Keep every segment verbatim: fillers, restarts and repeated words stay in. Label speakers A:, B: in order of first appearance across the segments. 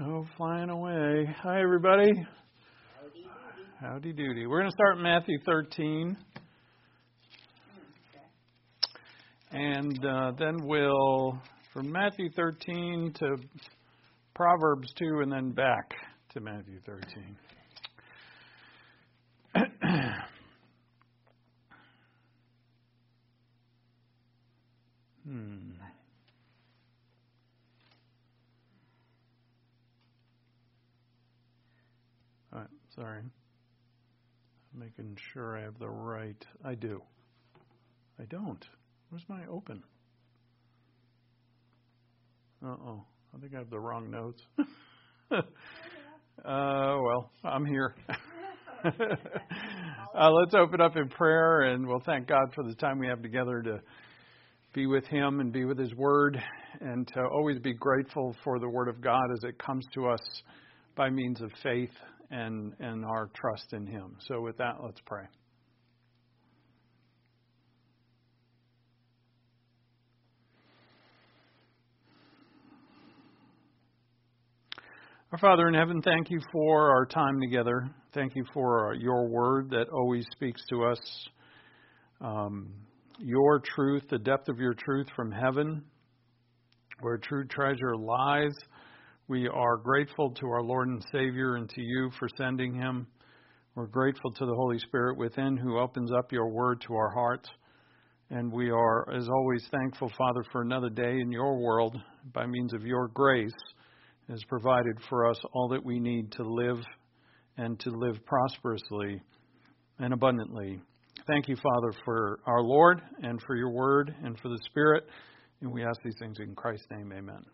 A: Oh, flying away. Hi, everybody.
B: Howdy doody.
A: Howdy doody. We're going to start in Matthew thirteen. And uh, then we'll, from Matthew thirteen to Proverbs two, and then back to Matthew thirteen. hmm. All right, sorry. Making sure I have the right. I do. I don't. Where's my open? Uh-oh. I think I have the wrong notes. uh, well, I'm here. uh, let's open up in prayer, and we'll thank God for the time we have together to be with Him and be with His Word, and to always be grateful for the Word of God as it comes to us by means of faith and, and our trust in Him. So with that, let's pray. Our Father in heaven, thank you for our time together. Thank you for your word that always speaks to us. Um, your truth, the depth of your truth from heaven, where true treasure lies. We are grateful to our Lord and Savior and to you for sending Him. We're grateful to the Holy Spirit within who opens up your word to our hearts. And we are, as always, thankful, Father, for another day in your world by means of your grace. Has provided for us all that we need to live and to live prosperously and abundantly. Thank you, Father, for our Lord and for your word and for the Spirit. And we ask these things in Christ's name, amen.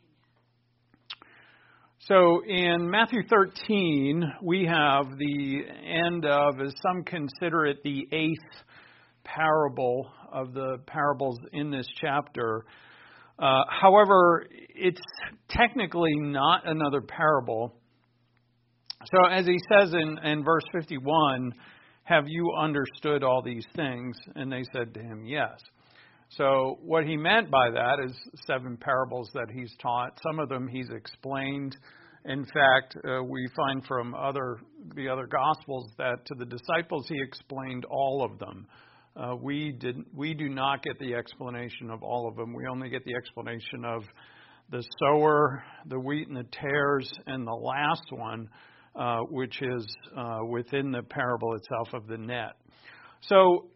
A: So in Matthew thirteen, we have the end of, as some consider it, the eighth parable of the parables in this chapter. Uh, however, it's technically not another parable. So as he says in, in verse fifty-one, have you understood all these things? And they said to him, yes. So what he meant by that is seven parables that he's taught. Some of them he's explained. In fact, uh, we find from other the other Gospels that to the disciples he explained all of them. Uh, we did. We do not get the explanation of all of them. We only get the explanation of the sower, the wheat and the tares, and the last one, uh, which is uh, within the parable itself of the net. So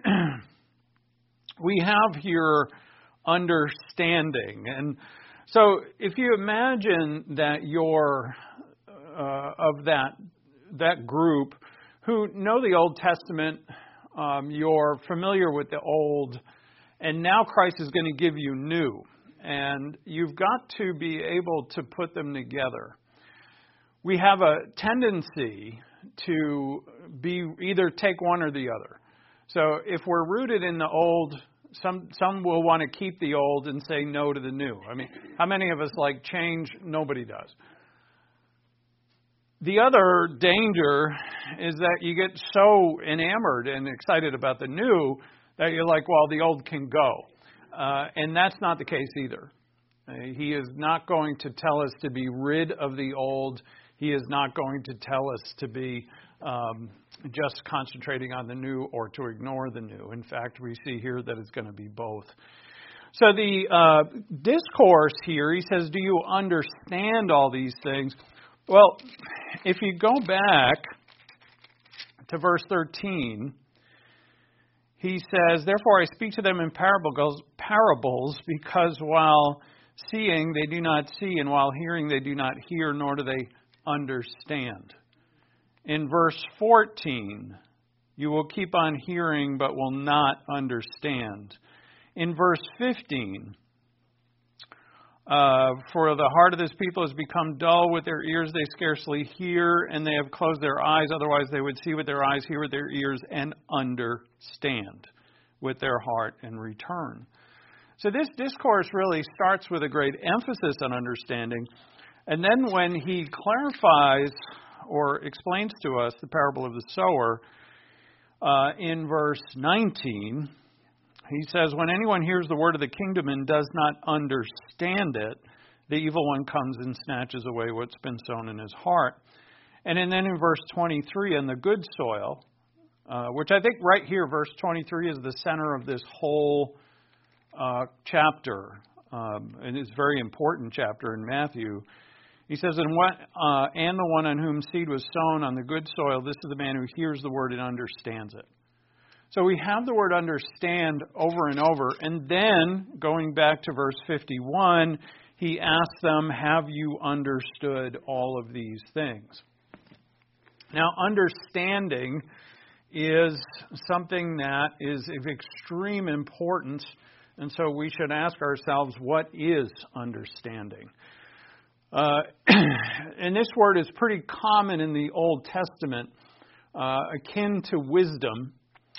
A: we have here understanding. And so if you imagine that you're uh, of that that group who know the Old Testament, Um, you're familiar with the old, and now Christ is going to give you new. And you've got to be able to put them together. We have a tendency to be either take one or the other. So if we're rooted in the old, some some will want to keep the old and say no to the new. I mean, how many of us like change? Nobody does. The other danger is that you get so enamored and excited about the new that you're like, well, the old can go. Uh, and that's not the case either. Uh, he is not going to tell us to be rid of the old. He is not going to tell us to be um, just concentrating on the new or to ignore the new. In fact, we see here that it's going to be both. So the uh, discourse here, he says, do you understand all these things? Well, if you go back to verse thirteen, he says, therefore I speak to them in parables, parables because while seeing they do not see, and while hearing they do not hear, nor do they understand. In verse fourteen, you will keep on hearing but will not understand. In verse fifteen, Uh, for the heart of this people has become dull. With their ears they scarcely hear, and they have closed their eyes. Otherwise they would see with their eyes, hear with their ears, and understand with their heart and return. So this discourse really starts with a great emphasis on understanding. And then when he clarifies or explains to us the parable of the sower, uh, in verse nineteen, he says, when anyone hears the word of the kingdom and does not understand it, the evil one comes and snatches away what's been sown in his heart. And then in verse twenty-three, in the good soil, uh, which I think right here, verse twenty-three is the center of this whole uh, chapter. Um, and it's a very important chapter in Matthew. He says, and, what, uh, and the one on whom seed was sown on the good soil, this is the man who hears the word and understands it. So we have the word understand over and over. And then, going back to verse fifty-one, he asks them, have you understood all of these things? Now, understanding is something that is of extreme importance, and so we should ask ourselves, what is understanding? Uh, and this word is pretty common in the Old Testament, uh, akin to wisdom,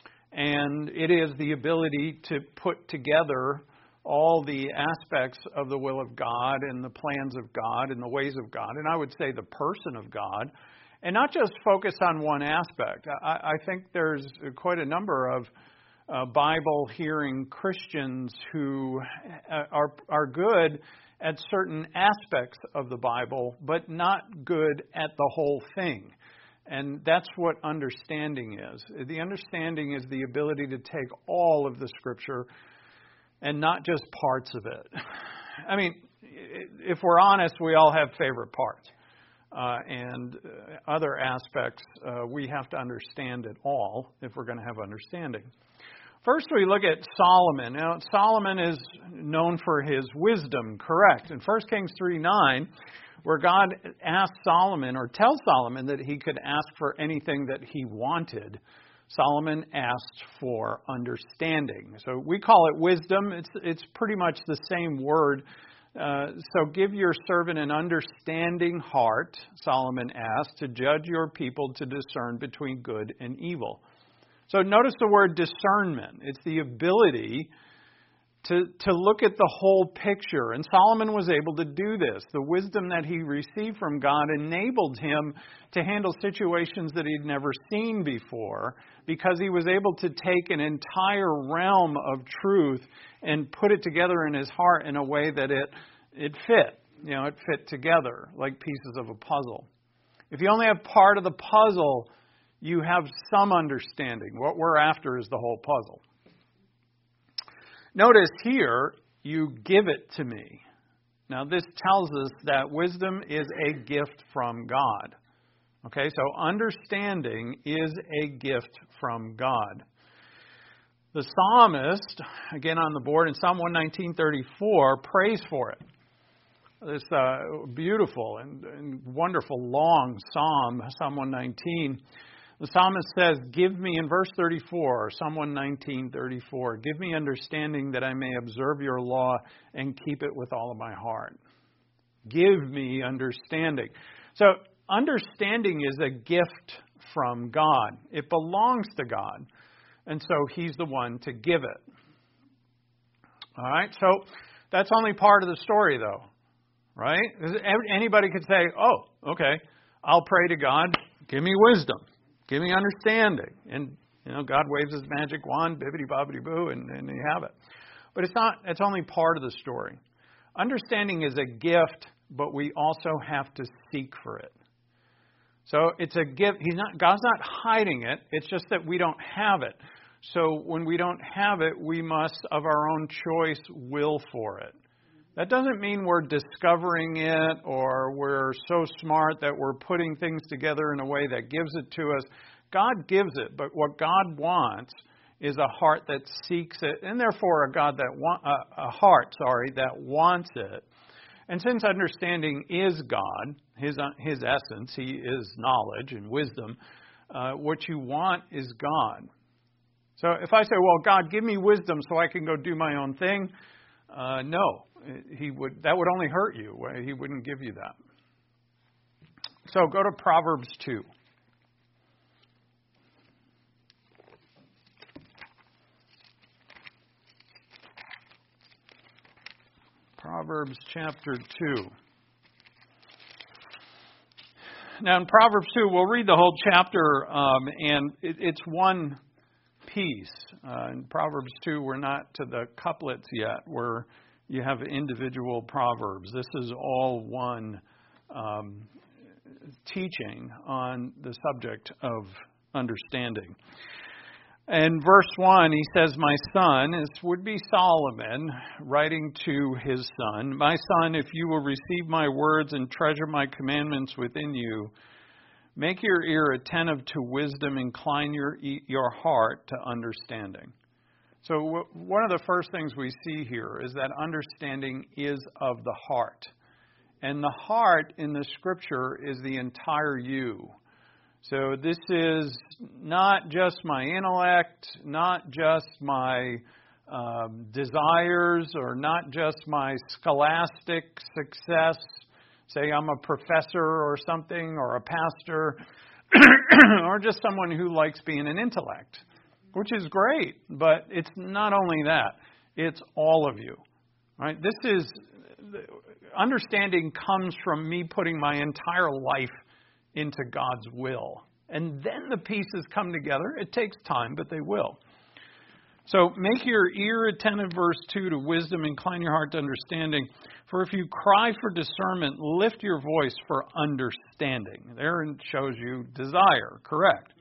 A: and it is the ability to put together all the aspects of the will of God and the plans of God and the ways of God, and I would say the person of God, and not just focus on one aspect. I, I think there's quite a number of uh, Bible-hearing Christians who are are good at certain aspects of the Bible, but not good at the whole thing. And that's what understanding is. The understanding is the ability to take all of the Scripture and not just parts of it. I mean, if we're honest, we all have favorite parts. Uh, and uh, other aspects, uh, we have to understand it all if we're going to have understanding. First, we look at Solomon. Now, Solomon is known for his wisdom, correct? In First Kings three nine, where God asked Solomon, or tells Solomon that he could ask for anything that he wanted, Solomon asked for understanding. So we call it wisdom. It's it's pretty much the same word. Uh, so give your servant an understanding heart, Solomon asked, to judge your people to discern between good and evil. So notice the word discernment. It's the ability to, to look at the whole picture. And Solomon was able to do this. The wisdom that he received from God enabled him to handle situations that he'd never seen before, because he was able to take an entire realm of truth and put it together in his heart in a way that it it fit. You know, it fit together like pieces of a puzzle. If you only have part of the puzzle, you have some understanding. What we're after is the whole puzzle. Notice here, you give it to me. Now, this tells us that wisdom is a gift from God. Okay, so understanding is a gift from God. The psalmist, again on the board in Psalm one nineteen thirty-four, prays for it. This uh, beautiful and, and wonderful long psalm, Psalm one nineteen. The psalmist says, give me, in verse thirty-four, Psalm one nineteen thirty-four, give me understanding that I may observe your law and keep it with all of my heart. Give me understanding. So understanding is a gift from God. It belongs to God. And so he's the one to give it. All right, so that's only part of the story, though. Right? Anybody could say, oh, okay, I'll pray to God, give me wisdom. Give me understanding. And, you know, God waves his magic wand, bibbidi-bobbidi-boo, and, and you have it. But it's not, it's only part of the story. Understanding is a gift, but we also have to seek for it. So it's a gift. He's not, God's not hiding it. It's just that we don't have it. So when we don't have it, we must, of our own choice, will for it. That doesn't mean we're discovering it or we're so smart that we're putting things together in a way that gives it to us. God gives it, but what God wants is a heart that seeks it, and therefore a God that wa- uh, a heart, sorry, that wants it. And since understanding is God, His uh, His essence, He is knowledge and wisdom. Uh, what you want is God. So if I say, "Well, God, give me wisdom so I can go do my own thing," uh, no. He would. That would only hurt you. He wouldn't give you that. So go to Proverbs two. Proverbs chapter two. Now in Proverbs two, we'll read the whole chapter, um, and it, it's one piece. Uh, in Proverbs two, we're not to the couplets yet. We're You have individual proverbs. This is all one um, teaching on the subject of understanding. In verse one, he says, my son, this would be Solomon writing to his son, my son, if you will receive my words and treasure my commandments within you, make your ear attentive to wisdom, incline your, your heart to understanding. So w- one of the first things we see here is that understanding is of the heart. And the heart in the Scripture is the entire you. So this is not just my intellect, not just my um, desires, or not just my scholastic success. Say I'm a professor or something, or a pastor, or just someone who likes being an intellect, which is great. But it's not only that, it's all of you. Right? This is, understanding comes from me putting my entire life into God's will. And then the pieces come together. It takes time, but they will. So make your ear attentive, verse two, to wisdom, incline your heart to understanding. For if you cry for discernment, lift your voice for understanding. There it shows you desire, correct.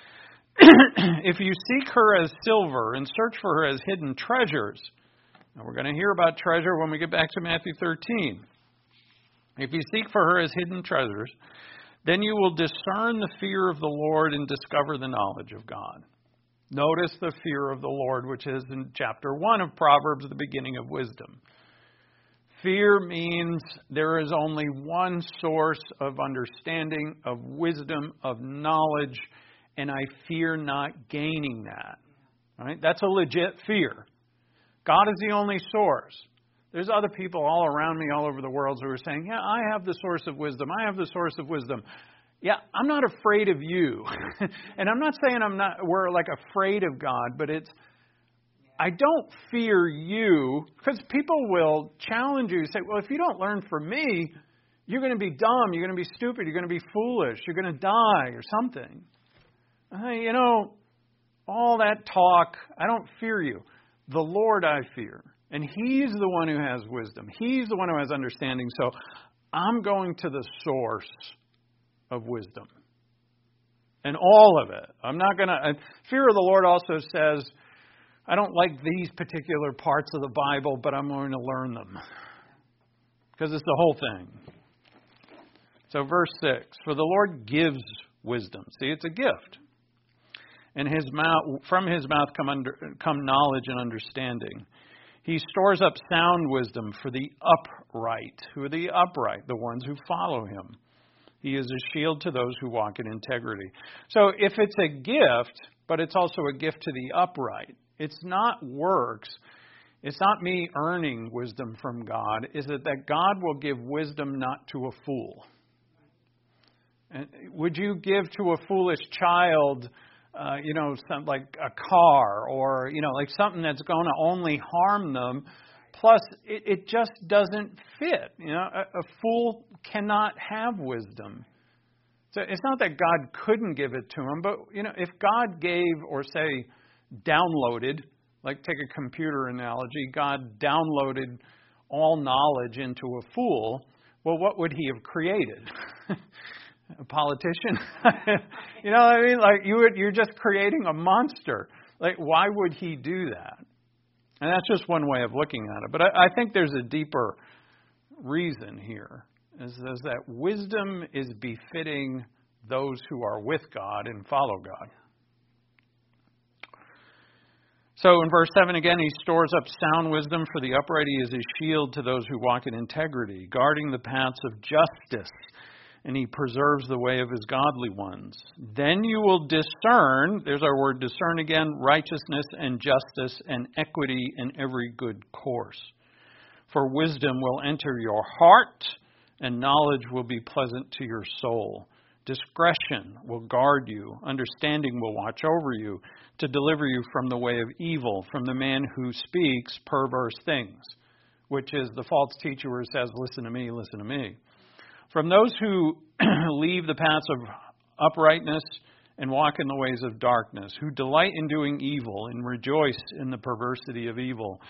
A: If you seek her as silver and search for her as hidden treasures. Now we're going to hear about treasure when we get back to Matthew thirteen. If you seek for her as hidden treasures, then you will discern the fear of the Lord and discover the knowledge of God. Notice the fear of the Lord, which is in chapter one of Proverbs, the beginning of wisdom. Fear means there is only one source of understanding, of wisdom, of knowledge, and I fear not gaining that. Right? That's a legit fear. God is the only source. There's other people all around me, all over the world, who are saying, yeah, I have the source of wisdom. I have the source of wisdom. Yeah, I'm not afraid of you. And I'm not saying I'm not, we're like afraid of God, but it's, I don't fear you, because people will challenge you, say, well, if you don't learn from me, you're going to be dumb, you're going to be stupid, you're going to be foolish, you're going to die or something. Uh, you know, all that talk, I don't fear you. The Lord I fear. And He's the one who has wisdom. He's the one who has understanding. So I'm going to the source of wisdom. And all of it. I'm not going to... Fear of the Lord also says, I don't like these particular parts of the Bible, but I'm going to learn them. Because it's the whole thing. So verse six, for the Lord gives wisdom. See, it's a gift. And his mouth, from His mouth come, under, come knowledge and understanding. He stores up sound wisdom for the upright. Who are the upright? The ones who follow Him. He is a shield to those who walk in integrity. So if it's a gift, but it's also a gift to the upright, it's not works. It's not me earning wisdom from God. Is it that God will give wisdom not to a fool? And would you give to a foolish child, uh, you know, some, like a car, or, you know, like something that's going to only harm them? Plus, it, it just doesn't fit. You know, a, a fool cannot have wisdom. So it's not that God couldn't give it to him, but, you know, if God gave, or say, downloaded, like take a computer analogy, God downloaded all knowledge into a fool, well, what would He have created? A politician? You know what I mean? Like, you would, you're just creating a monster. Like, why would He do that? And that's just one way of looking at it. But I, I think there's a deeper reason here, is, is that wisdom is befitting those who are with God and follow God. So in verse seven again, He stores up sound wisdom for the upright. He is a shield to those who walk in integrity, guarding the paths of justice, and He preserves the way of His godly ones. Then you will discern, there's our word discern again, righteousness and justice and equity in every good course. For wisdom will enter your heart, and knowledge will be pleasant to your soul. Discretion will guard you. Understanding will watch over you, to deliver you from the way of evil, from the man who speaks perverse things, which is the false teacher who says, listen to me, listen to me. From those who leave the paths of uprightness and walk in the ways of darkness, who delight in doing evil and rejoice in the perversity of evil.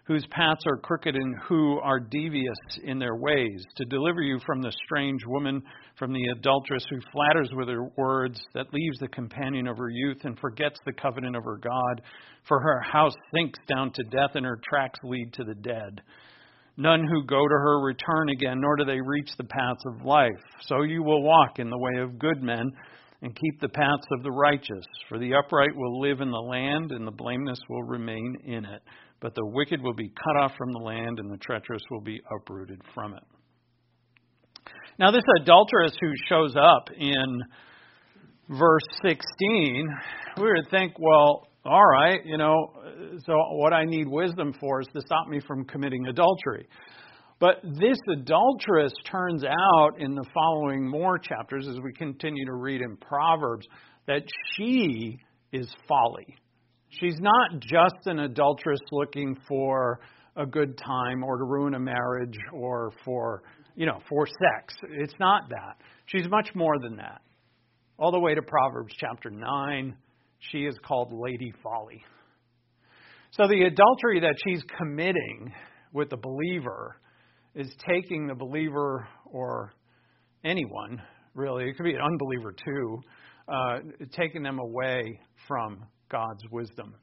A: whose paths are crooked and who are devious in their ways, to deliver you from the strange woman, from the adulteress who flatters with her words, that leaves the companion of her youth and forgets the covenant of her God. For her house sinks down to death, and her tracks lead to the dead. None who go to her return again, nor do they reach the paths of life. So you will walk in the way of good men, and keep the paths of the righteous. For the upright will live in the land, and the blameless will remain in it. But the wicked will be cut off from the land, and the treacherous will be uprooted from it. Now this adulteress who shows up in verse sixteen, we would think, well, all right, you know, so what I need wisdom for is to stop me from committing adultery. But this adulteress turns out in the following more chapters, as we continue to read in Proverbs, that she is folly. She's not just an adulteress looking for a good time or to ruin a marriage or for, you know, for sex. It's not that. She's much more than that. All the way to Proverbs chapter nine, she is called Lady Folly. So the adultery that she's committing with the believer is taking the believer, or anyone, really, it could be an unbeliever too, uh, taking them away from God's wisdom.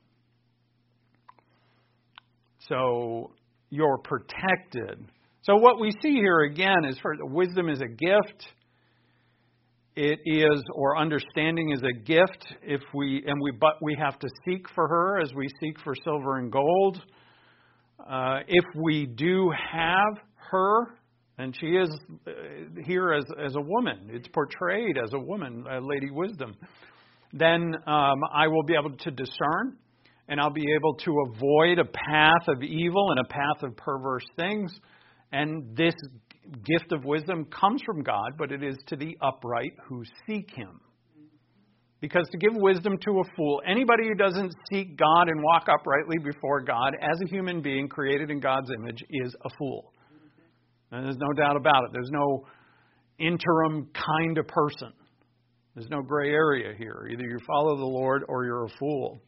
A: So you're protected. So what we see here again is for wisdom is a gift. It is, or understanding is a gift. If we and we, but we have to seek for her as we seek for silver and gold. Uh, if we do have her, and she is here as as a woman, it's portrayed as a woman, a Lady Wisdom, then um, I will be able to discern, and I'll be able to avoid a path of evil and a path of perverse things. And this gift of wisdom comes from God, but it is to the upright who seek Him. Because to give wisdom to a fool, anybody who doesn't seek God and walk uprightly before God as a human being created in God's image is a fool. And there's no doubt about it. There's no interim kind of person. There's no gray area here. Either you follow the Lord or you're a fool.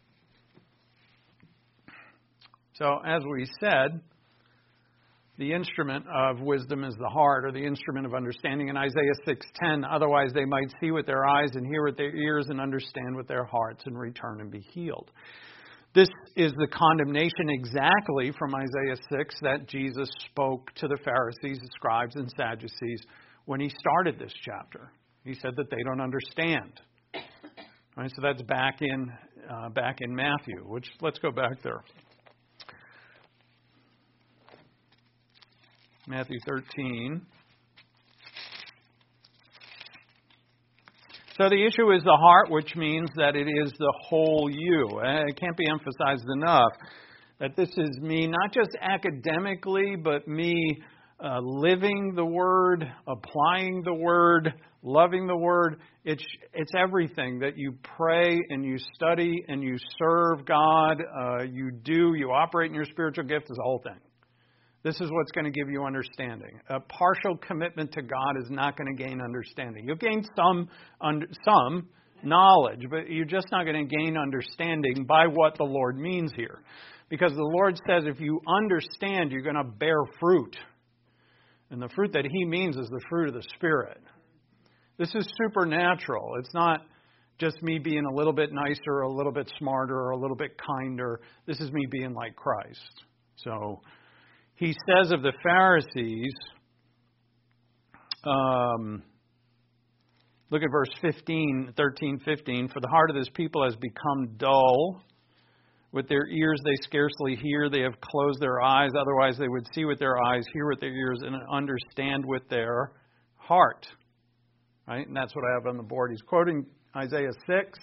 A: So, as we said, the instrument of wisdom is the heart, or the instrument of understanding. In Isaiah six ten, otherwise they might see with their eyes and hear with their ears and understand with their hearts and return and be healed. This is the condemnation exactly from Isaiah six that Jesus spoke to the Pharisees, the scribes, and Sadducees when he started this chapter. He said that they don't understand. All right, so that's back in uh, back in Matthew. Which let's go back there. Matthew thirteen. So the issue is the heart, which means that it is the whole you. It can't be emphasized enough that this is me, not just academically, but me uh, living the Word, applying the Word, loving the Word. It's it's everything that you pray and you study and you serve God. Uh, you do, you operate in your spiritual gift is the whole thing. This is what's going to give you understanding. A partial commitment to God is not going to gain understanding. You'll gain some under, some knowledge, but you're just not going to gain understanding by what the Lord means here. Because the Lord says if you understand, you're going to bear fruit. And the fruit that He means is the fruit of the Spirit. This is supernatural. It's not just me being a little bit nicer, a little bit smarter, or a little bit kinder. This is me being like Christ. So He says of the Pharisees, um, look at verse fifteen, thirteen, fifteen. For the heart of this people has become dull. With their ears they scarcely hear. They have closed their eyes. Otherwise they would see with their eyes, hear with their ears, and understand with their heart. Right? And that's what I have on the board. He's quoting Isaiah six.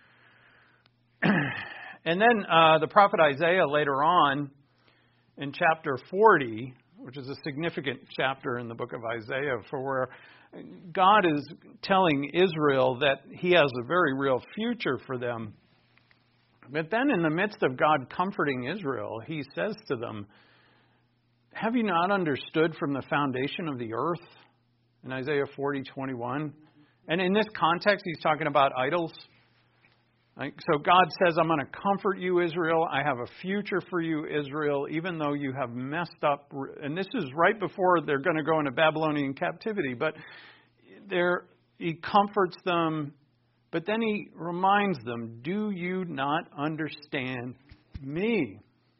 A: And then uh, the prophet Isaiah later on, in chapter forty, which is a significant chapter in the book of Isaiah, for where God is telling Israel that He has a very real future for them. But then in the midst of God comforting Israel, He says to them, have you not understood from the foundation of the earth? In Isaiah forty, twenty-one. And in this context, He's talking about idols. Like, so God says, I'm going to comfort you, Israel. I have a future for you, Israel, even though you have messed up. And this is right before they're going to go into Babylonian captivity. But there, he comforts them. But then he reminds them, do you not understand me?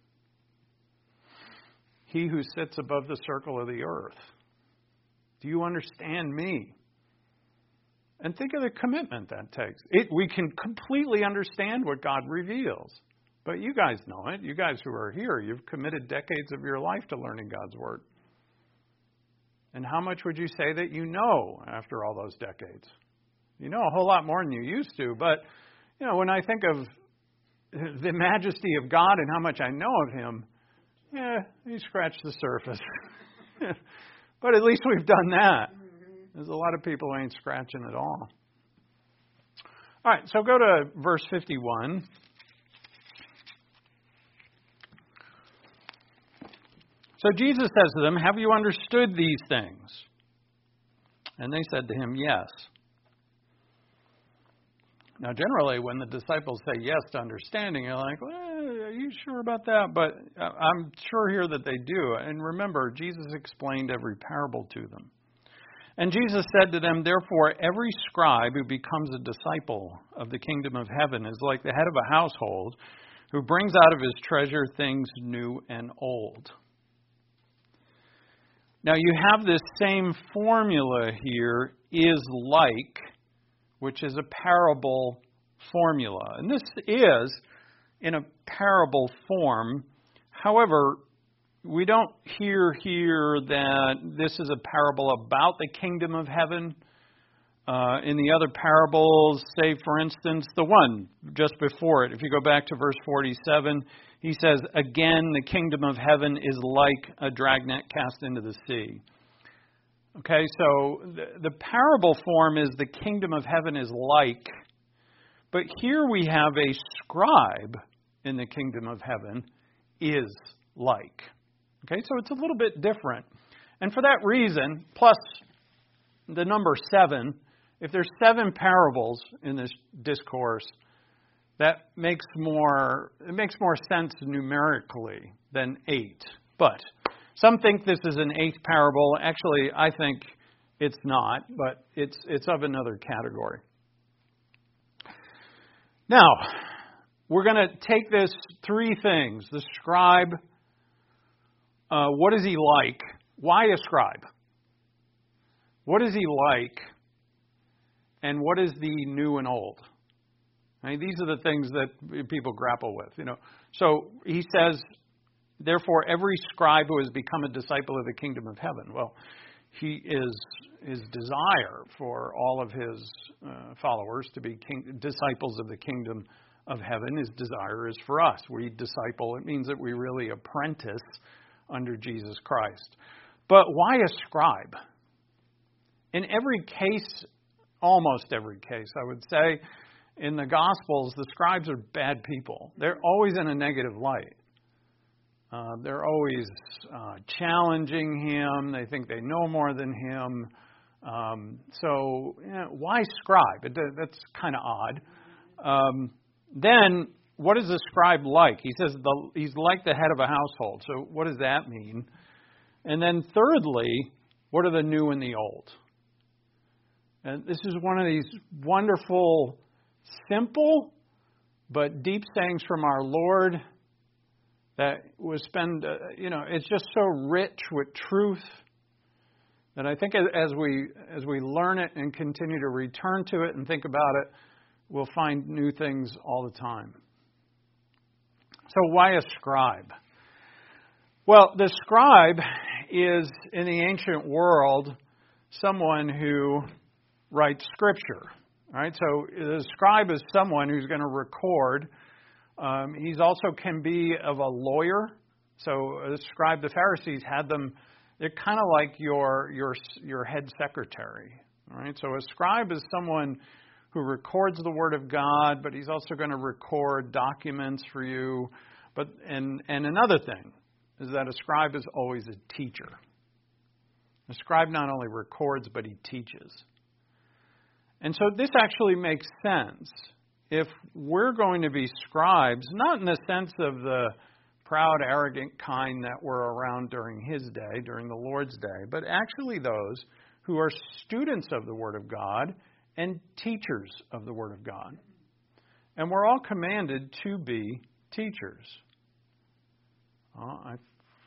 A: He who sits above the circle of the earth. Do you understand me? And think of the commitment that takes. It, we can completely understand what God reveals. But you guys know it. You guys who are here, you've committed decades of your life to learning God's Word. And how much would you say that you know after all those decades? You know a whole lot more than you used to. But, you know, when I think of the majesty of God and how much I know of Him, yeah, you scratch the surface. But at least we've done that. There's a lot of people who ain't scratching at all. All right, so go to verse fifty-one. So Jesus says to them, have you understood these things? And they said to him, yes. Now, generally, when the disciples say yes to understanding, you're like, well, are you sure about that? But I'm sure here that they do. And remember, Jesus explained every parable to them. And Jesus said to them, therefore, every scribe who becomes a disciple of the kingdom of heaven is like the head of a household who brings out of his treasure things new and old. Now, you have this same formula here, is like, which is a parable formula. And this is in a parable form. However, we don't hear here that this is a parable about the kingdom of heaven. Uh, in the other parables, say, for instance, the one just before it, if you go back to verse forty-seven, he says, again, the kingdom of heaven is like a dragnet cast into the sea. Okay, so the, the parable form is the kingdom of heaven is like. But here we have a scribe in the kingdom of heaven is like. Okay, so it's a little bit different. And for that reason, plus the number seven, if there's seven parables in this discourse, that makes more it makes more sense numerically than eight. But some think this is an eighth parable. Actually, I think it's not, but it's it's of another category. Now, we're going to take this three things. The scribe. Uh, what is he like? Why a scribe? What is he like? And what is the new and old? I mean, these are the things that people grapple with. You know, so he says, therefore, every scribe who has become a disciple of the kingdom of heaven. Well, he is his desire for all of his uh, followers to be king, disciples of the kingdom of heaven. His desire is for us. We disciple. It means that we really apprentice under Jesus Christ. But why a scribe? In every case, almost every case, I would say, in the Gospels, the scribes are bad people. They're always in a negative light. Uh, they're always uh, challenging him. They think they know more than him. Um, so, you know, why scribe? It, that's kind of odd. Um, then, what is a scribe like? He says the, he's like the head of a household. So what does that mean? And then thirdly, what are the new and the old? And this is one of these wonderful, simple, but deep sayings from our Lord that will spend, uh, you know, it's just so rich with truth that I think as, as we as we learn it and continue to return to it and think about it, we'll find new things all the time. So why a scribe? Well, the scribe is, in the ancient world, someone who writes scripture. All right, so the scribe is someone who's going to record. Um, he's also can be of a lawyer. So the scribe, the Pharisees had them. They're kind of like your your your head secretary. All right, so a scribe is someone who records the Word of God, but he's also going to record documents for you. But and and another thing is that a scribe is always a teacher. A scribe not only records, but he teaches. And so this actually makes sense if we're going to be scribes, not in the sense of the proud, arrogant kind that were around during his day, during the Lord's day, but actually those who are students of the Word of God and teachers of the Word of God. And we're all commanded to be teachers. Oh, I,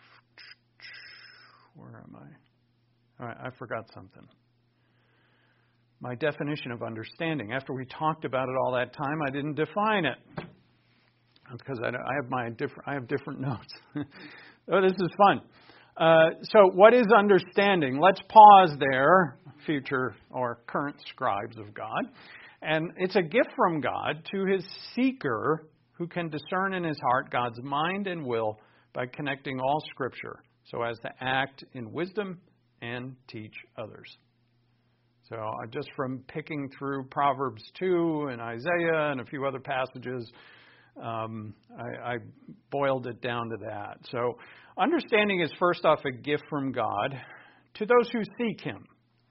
A: where am I? All right, I forgot something. My definition of understanding. After we talked about it all that time, I didn't define it. That's because I, I have my different. I have different notes. Oh, this is fun. Uh, so, what is understanding? Let's pause there, future or current scribes of God. And it's a gift from God to his seeker who can discern in his heart God's mind and will by connecting all Scripture so as to act in wisdom and teach others. So uh, just from picking through Proverbs two and Isaiah and a few other passages, um, I, I boiled it down to that. So understanding is first off a gift from God to those who seek him.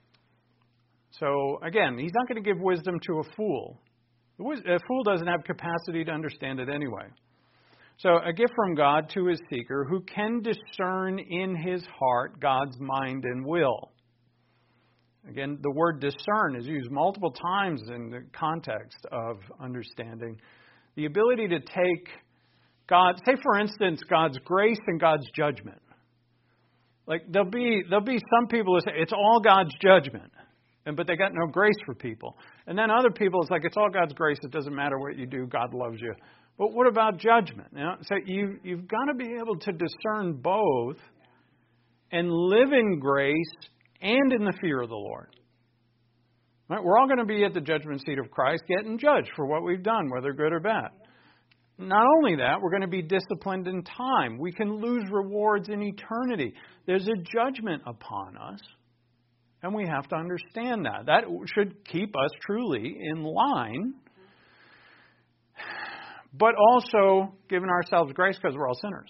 A: So again, he's not going to give wisdom to a fool. A fool doesn't have capacity to understand it anyway. So a gift from God to his seeker who can discern in his heart God's mind and will. Again, the word discern is used multiple times in the context of understanding. The ability to take God, say for instance, God's grace and God's judgment. Like there'll be there'll be some people who say it's all God's judgment, and but they got no grace for people. And then other people, it's like it's all God's grace. It doesn't matter what you do. God loves you. But what about judgment? You know, so you you've got to be able to discern both and live in grace and in the fear of the Lord. Right? We're all going to be at the judgment seat of Christ getting judged for what we've done, whether good or bad. Not only that, we're going to be disciplined in time. We can lose rewards in eternity. There's a judgment upon us, and we have to understand that. That should keep us truly in line, but also giving ourselves grace because we're all sinners.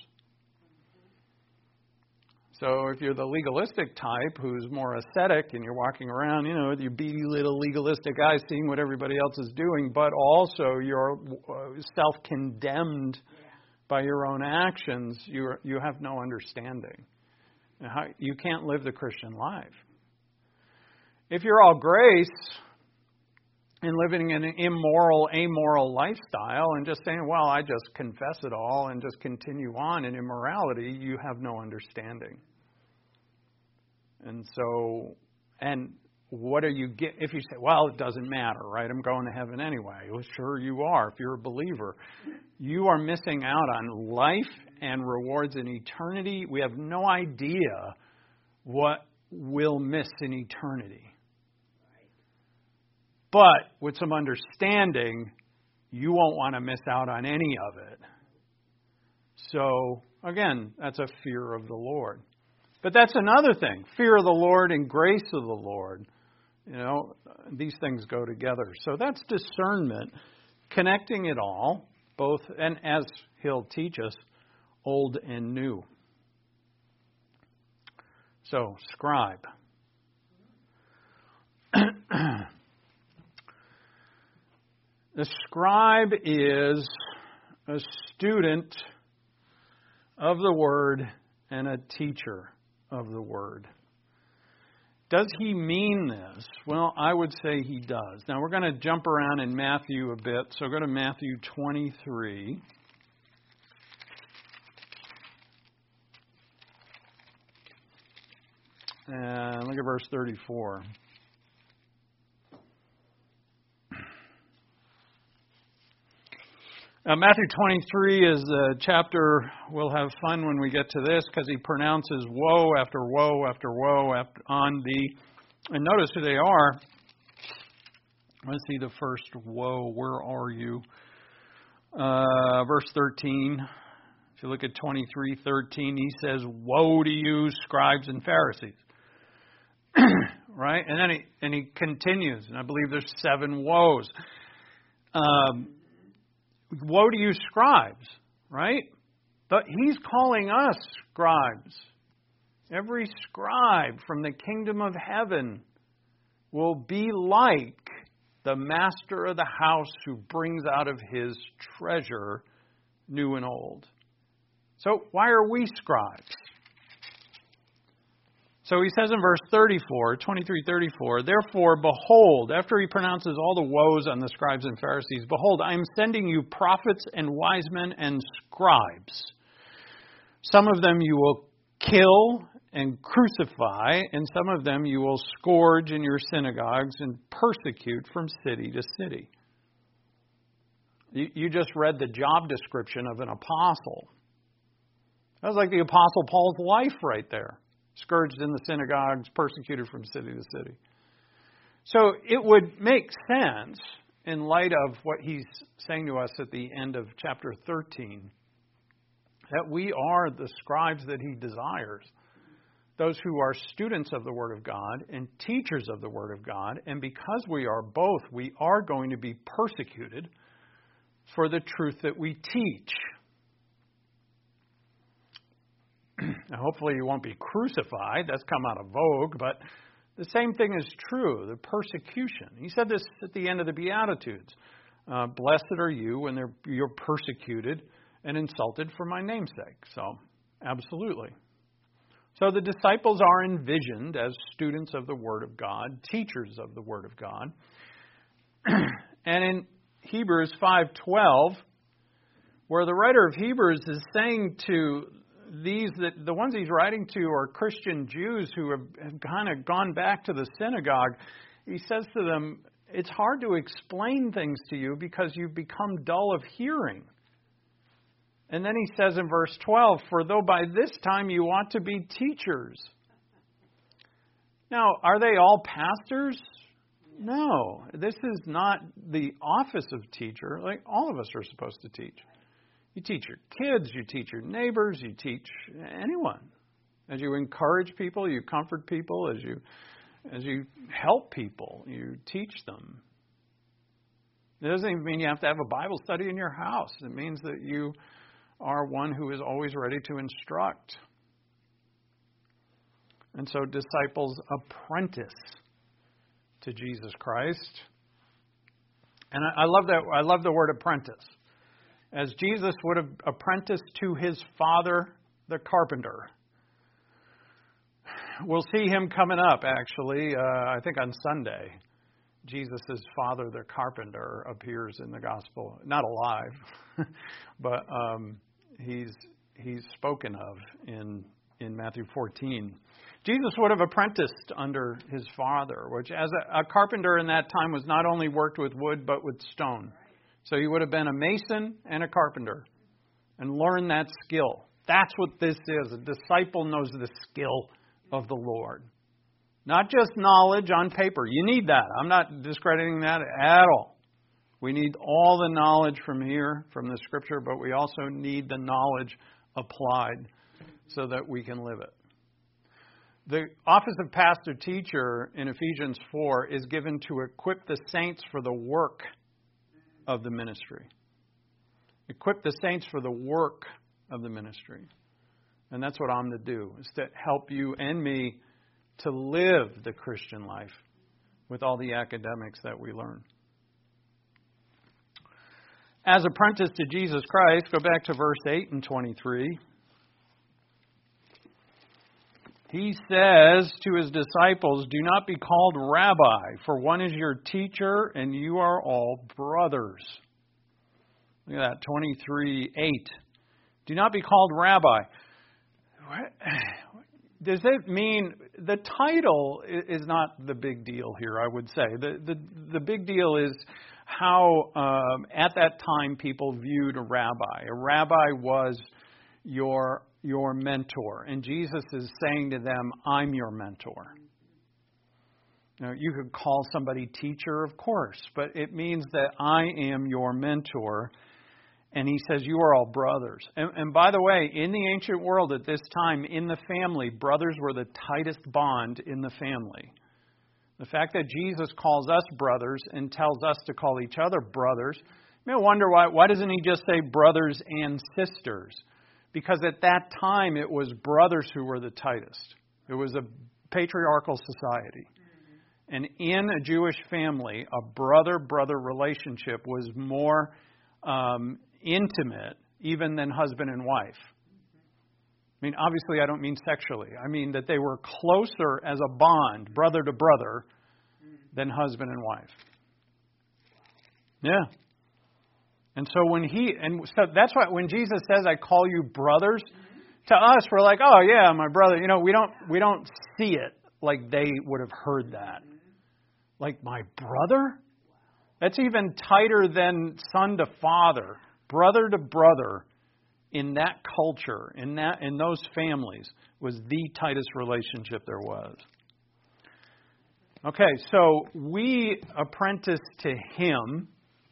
A: So if you're the legalistic type who's more ascetic and you're walking around, you know, with your beady little legalistic eyes seeing what everybody else is doing, but also you're self-condemned by your own actions, you you have no understanding. You can't live the Christian life. If you're all grace and living in an immoral, amoral lifestyle and just saying, well, I just confess it all and just continue on in immorality, you have no understanding. And so, and what are you get if you say, well, it doesn't matter, right? I'm going to heaven anyway. Well, sure you are. If you're a believer, you are missing out on life and rewards in eternity. We have no idea what we'll miss in eternity. But with some understanding, you won't want to miss out on any of it. So, again, that's a fear of the Lord. But that's another thing. Fear of the Lord and grace of the Lord. You know, these things go together. So that's discernment, connecting it all, both, and as he'll teach us, old and new. So, scribe. The scribe is a student of the Word and a teacher of the Word. Does he mean this? Well, I would say he does. Now, we're going to jump around in Matthew a bit, so go to Matthew twenty-three. And look at verse thirty-four. Uh, Matthew twenty-three is the chapter, we'll have fun when we get to this, because he pronounces woe after woe after woe after, on the, and notice who they are. Let's see the first woe, where are you? Uh, verse thirteen, if you look at twenty-three thirteen, he says, woe to you, scribes and Pharisees. Right? And then he, and he continues, and I believe there's seven woes. Um, Woe to you, scribes, right? But he's calling us scribes. Every scribe from the kingdom of heaven will be like the master of the house who brings out of his treasure new and old. So why are we scribes? So he says in verse thirty-four, twenty-three thirty-four, therefore, behold, after he pronounces all the woes on the scribes and Pharisees, behold, I am sending you prophets and wise men and scribes. Some of them you will kill and crucify, and some of them you will scourge in your synagogues and persecute from city to city. You, you just read the job description of an apostle. That was like the Apostle Paul's life right there. Scourged in the synagogues, persecuted from city to city. So it would make sense, in light of what he's saying to us at the end of chapter thirteen, that we are the scribes that he desires. Those who are students of the Word of God and teachers of the Word of God. And because we are both, we are going to be persecuted for the truth that we teach. Now, hopefully you won't be crucified. That's come out of vogue. But the same thing is true, the persecution. He said this at the end of the Beatitudes. Uh, Blessed are you when they're, you're persecuted and insulted for my name's sake. So, absolutely. So the disciples are envisioned as students of the Word of God, teachers of the Word of God. And in Hebrews five twelve, where the writer of Hebrews is saying to these, that the ones he's writing to are Christian Jews who have, have kind of gone back to the synagogue. He says to them, it's hard to explain things to you because you've become dull of hearing. And then he says in verse twelve, for though by this time you ought to be teachers. Now, are they all pastors? No. This is not the office of teacher. Like all of us are supposed to teach. You teach your kids, you teach your neighbors, you teach anyone. As you encourage people, you comfort people, as you as you help people, you teach them. It doesn't even mean you have to have a Bible study in your house. It means that you are one who is always ready to instruct. And so disciples apprentice to Jesus Christ. And I, I love that. I love the word apprentice. As Jesus would have apprenticed to his father, the carpenter. We'll see him coming up, actually, uh, I think on Sunday. Jesus' father, the carpenter, appears in the gospel. Not alive, but um, he's he's spoken of in, in Matthew fourteen. Jesus would have apprenticed under his father, which as a, a carpenter in that time was not only worked with wood, but with stone. So he would have been a mason and a carpenter and learned that skill. That's what this is. A disciple knows the skill of the Lord. Not just knowledge on paper. You need that. I'm not discrediting that at all. We need all the knowledge from here, from the Scripture, but we also need the knowledge applied so that we can live it. The office of pastor teacher in Ephesians four is given to equip the saints for the work of the ministry. Equip the saints for the work of the ministry. And that's what I'm to do, is to help you and me to live the Christian life with all the academics that we learn. As apprentice to Jesus Christ, go back to verse eight and twenty-three. He says to his disciples, do not be called rabbi, for one is your teacher, and you are all brothers. Look at that, twenty-three eight. Do not be called rabbi. Does it mean, the title is not the big deal here, I would say. The the, the big deal is how um, at that time people viewed a rabbi. A rabbi was your your mentor. And Jesus is saying to them, I'm your mentor. Now, you could call somebody teacher, of course, but it means that I am your mentor. And he says, you are all brothers. And, and by the way, in the ancient world at this time, in the family, brothers were the tightest bond in the family. The fact that Jesus calls us brothers and tells us to call each other brothers, you may wonder why, why doesn't he just say brothers and sisters? Because at that time, it was brothers who were the tightest. It was a patriarchal society. And in a Jewish family, a brother-brother relationship was more um, intimate even than husband and wife. I mean, obviously, I don't mean sexually. I mean that they were closer as a bond, brother to brother, than husband and wife. Yeah. And so when he, and so that's why when Jesus says, I call you brothers, to us, we're like, oh yeah, my brother. You know, we don't, we don't see it like they would have heard that. Like, my brother? That's even tighter than son to father, brother to brother. In that culture, in that, in those families, was the tightest relationship there was. Okay, so we apprentice to him,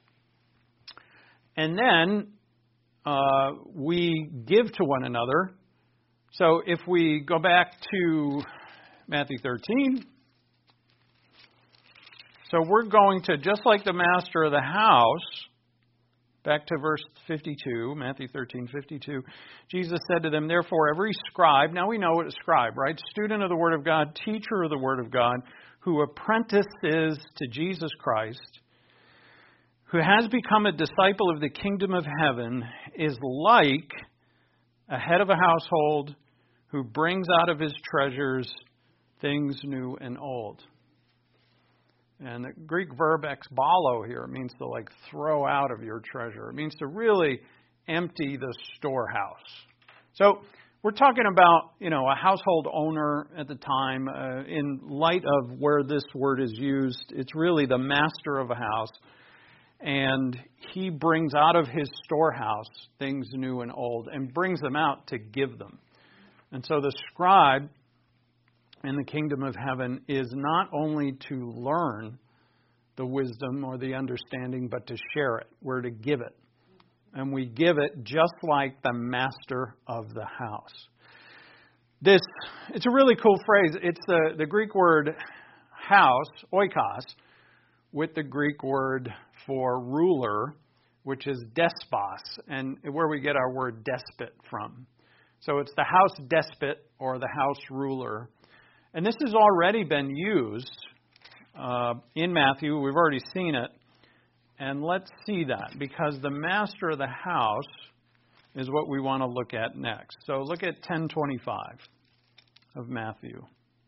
A: and then uh, we give to one another. So if we go back to Matthew thirteen, so we're going to, just like the master of the house, back to verse fifty-two, Matthew thirteen, fifty-two. Jesus said to them, therefore, every scribe, now we know what a scribe, right? Student of the Word of God, teacher of the Word of God, who apprentices to Jesus Christ, who has become a disciple of the kingdom of heaven, is like a head of a household who brings out of his treasures things new and old. And the Greek verb exbalo here means to like throw out of your treasure. It means to really empty the storehouse. So we're talking about, you know, a household owner at the time. Uh, in light of where this word is used, it's really the master of a house. And he brings out of his storehouse things new and old and brings them out to give them. And so the scribe in the kingdom of heaven is not only to learn the wisdom or the understanding, but to share it. We're to give it. And we give it just like the master of the house. This, it's a really cool phrase. It's the, the Greek word house, oikos, with the Greek word for ruler, which is despos, and where we get our word despot from. So it's the house despot or the house ruler. And this has already been used uh, in Matthew. We've already seen it. And let's see that, because the master of the house is what we want to look at next. So look at ten twenty-five of Matthew.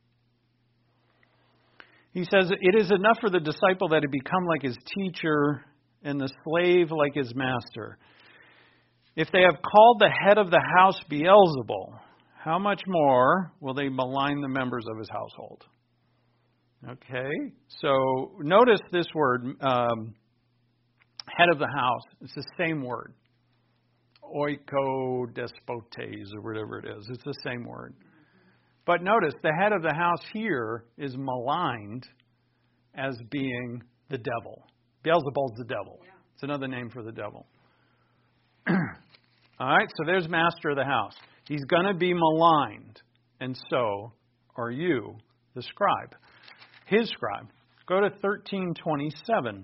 A: He says, it is enough for the disciple that he become like his teacher and the slave like his master. If they have called the head of the house Beelzebul, how much more will they malign the members of his household? Okay, so notice this word, um, head of the house. It's the same word. Oikodespotes, or whatever it is. It's the same word. But notice, the head of the house here is maligned as being the devil. Beelzebul's the devil. Yeah. It's another name for the devil. All right, so there's master of the house. He's going to be maligned. And so are you, the scribe. His scribe. Go to thirteen twenty-seven.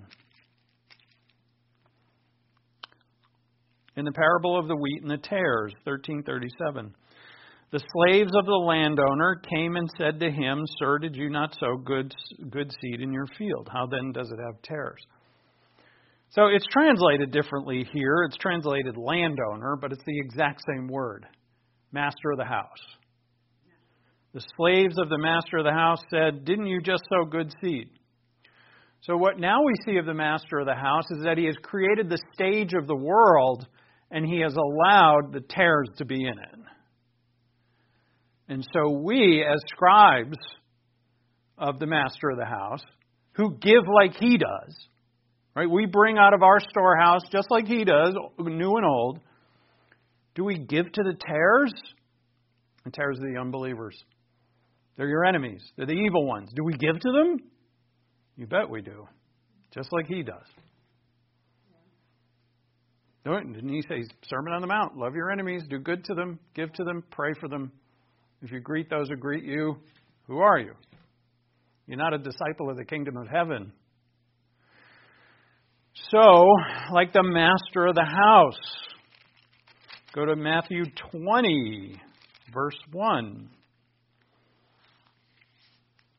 A: In the parable of the wheat and the tares, thirteen thirty-seven. The slaves of the landowner came and said to him, Sir, did you not sow good, good seed in your field? How then does it have tares? So it's translated differently here. It's translated landowner, but it's the exact same word. Master of the house. The slaves of the master of the house said, didn't you just sow good seed? So what now we see of the master of the house is that he has created the stage of the world and he has allowed the tares to be in it. And so we, as scribes of the master of the house, who give like he does, right? We bring out of our storehouse just like he does, new and old. Do we give to the tares? The tares are the unbelievers. They're your enemies. They're the evil ones. Do we give to them? You bet we do. Just like he does. Didn't he say, Sermon on the Mount, love your enemies, do good to them, give to them, pray for them. If you greet those who greet you, who are you? You're not a disciple of the kingdom of heaven. So, like the master of the house, go to Matthew twenty, verse one.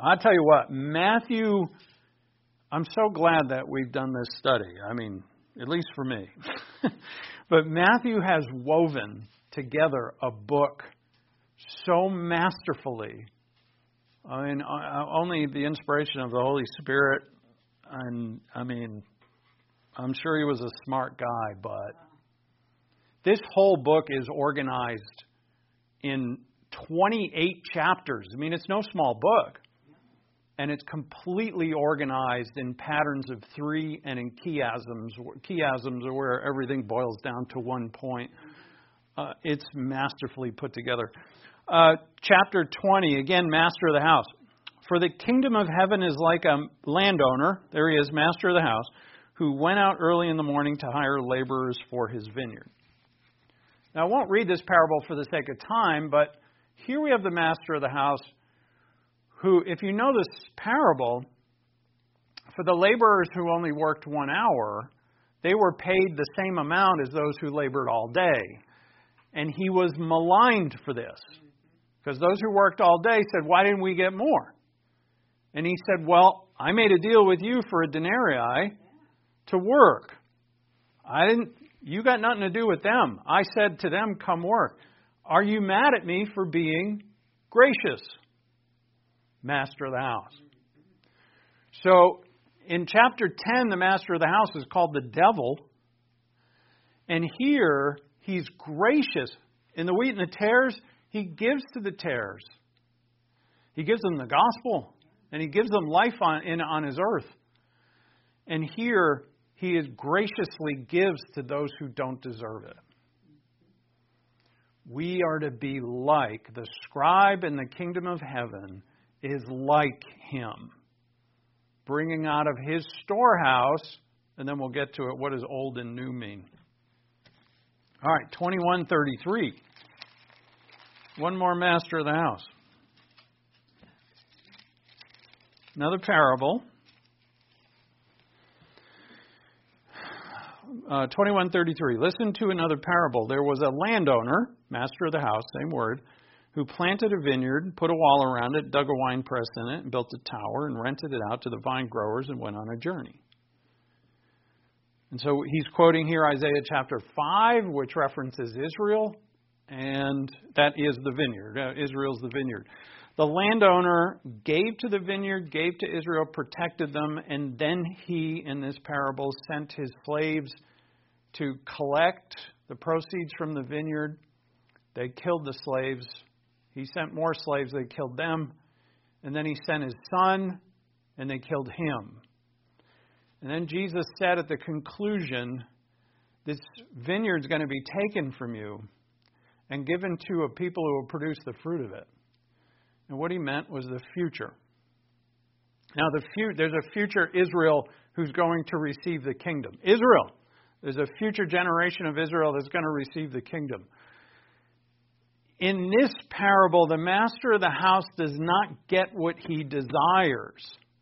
A: I'll tell you what, Matthew, I'm so glad that we've done this study. I mean, at least for me. But Matthew has woven together a book so masterfully. I mean, only the inspiration of the Holy Spirit. And I mean, I'm sure he was a smart guy, but this whole book is organized in twenty-eight chapters. I mean, it's no small book. And it's completely organized in patterns of three and in chiasms. Chiasms are where everything boils down to one point. Uh, it's masterfully put together. Uh, chapter twenty, again, master of the house. For the kingdom of heaven is like a landowner, there he is, master of the house, who went out early in the morning to hire laborers for his vineyard. Now, I won't read this parable for the sake of time, but here we have the master of the house who, if you know this parable, for the laborers who only worked one hour, they were paid the same amount as those who labored all day. And he was maligned for this. Because those who worked all day said, why didn't we get more? And he said, well, I made a deal with you for a denarii to work. I didn't, you got nothing to do with them. I said to them, come work. Are you mad at me for being gracious? Master of the house. So in chapter ten, the master of the house is called the devil. And here he's gracious. In the wheat and the tares, he gives to the tares. He gives them the gospel. And he gives them life on, in, on his earth. And here he is graciously gives to those who don't deserve it. We are to be like the scribe in the kingdom of heaven is like him, bringing out of his storehouse, and then we'll get to it, what does old and new mean? All right, twenty-one thirty-three. One more master of the house. Another parable. Uh, twenty-one thirty-three. Listen to another parable. There was a landowner, master of the house, same word, who planted a vineyard, put a wall around it, dug a wine press in it, and built a tower, and rented it out to the vine growers and went on a journey. And so he's quoting here Isaiah chapter five, which references Israel, and that is the vineyard. Uh, Israel's the vineyard. The landowner gave to the vineyard, gave to Israel, protected them, and then he, in this parable, sent his slaves to collect the proceeds from the vineyard. They killed the slaves. He sent more slaves, they killed them. And then he sent his son, and they killed him. And then Jesus said at the conclusion, this vineyard's going to be taken from you and given to a people who will produce the fruit of it. And what he meant was the future. Now, the fu- there's a future Israel who's going to receive the kingdom. Israel. There's a future generation of Israel that's going to receive the kingdom. In this parable, the master of the house does not get what he desires.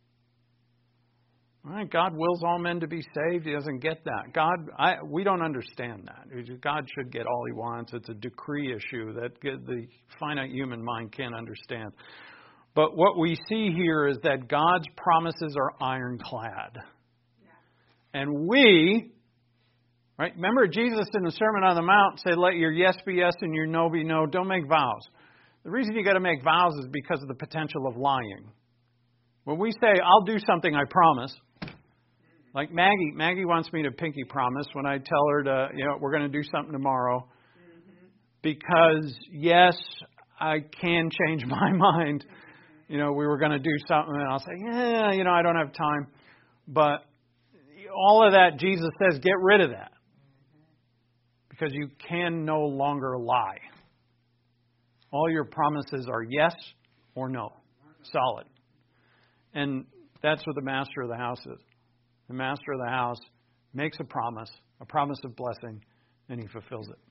A: All right, God wills all men to be saved. He doesn't get that. God, I, we don't understand that. God should get all he wants. It's a decree issue that the finite human mind can't understand. But what we see here is that God's promises are ironclad. Yeah. And we, right? Remember Jesus in the Sermon on the Mount said, let your yes be yes and your no be no. Don't make vows. The reason you got to make vows is because of the potential of lying. When we say, I'll do something, I promise. Like Maggie, Maggie wants me to pinky promise when I tell her to, you know, we're going to do something tomorrow. Mm-hmm. Because, yes, I can change my mind. You know, we were going to do something and I'll say, yeah, you know, I don't have time. But all of that, Jesus says, get rid of that. Because you can no longer lie. All your promises are yes or no. Solid. And that's what the master of the house is. The master of the house makes a promise, a promise of blessing, and he fulfills it.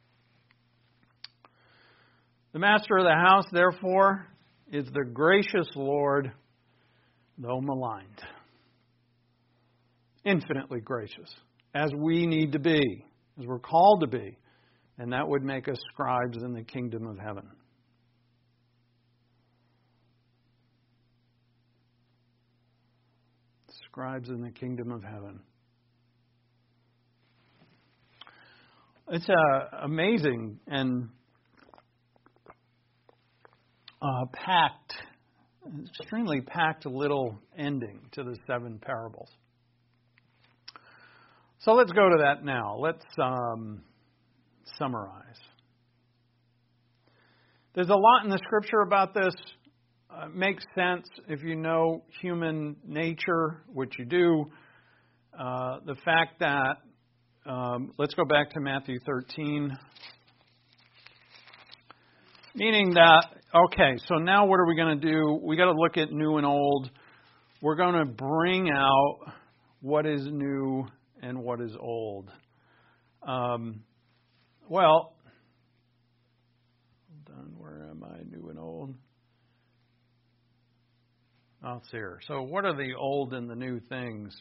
A: The master of the house, therefore, is the gracious Lord, though maligned. Infinitely gracious, as we need to be, as we're called to be. And that would make us scribes in the kingdom of heaven. scribes in the kingdom of heaven. It's uh, amazing and uh, packed, extremely packed little ending to the seven parables. So let's go to that now. Let's um, summarize. There's a lot in the Scripture about this. Uh, makes sense if you know human nature, which you do. Uh, the fact that, um, let's go back to Matthew thirteen. Meaning that, okay, so now what are we going to do? We got to look at new and old. We're going to bring out what is new and what is old. Um, well, hold on, where am I? New and old. Oh, it's here. So what are the old and the new things?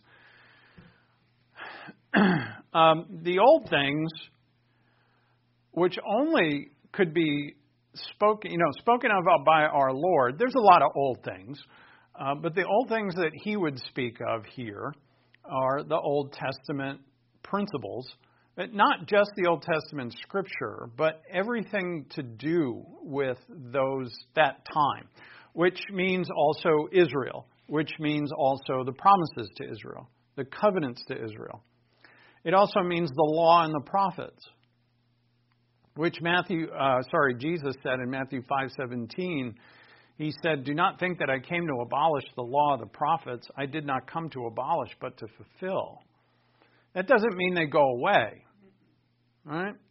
A: um, the old things, which only could be spoken, you know, spoken of by our Lord. There's a lot of old things, uh, but the old things that He would speak of here are the Old Testament principles, but not just the Old Testament Scripture, but everything to do with those that time, which means also Israel, which means also the promises to Israel, the covenants to Israel. It also means the law and the prophets, which Matthew, uh, sorry, Jesus said in Matthew five seventeen. He said, "Do not think that I came to abolish the law of the prophets. I did not come to abolish, but to fulfill." That doesn't mean they go away. All right?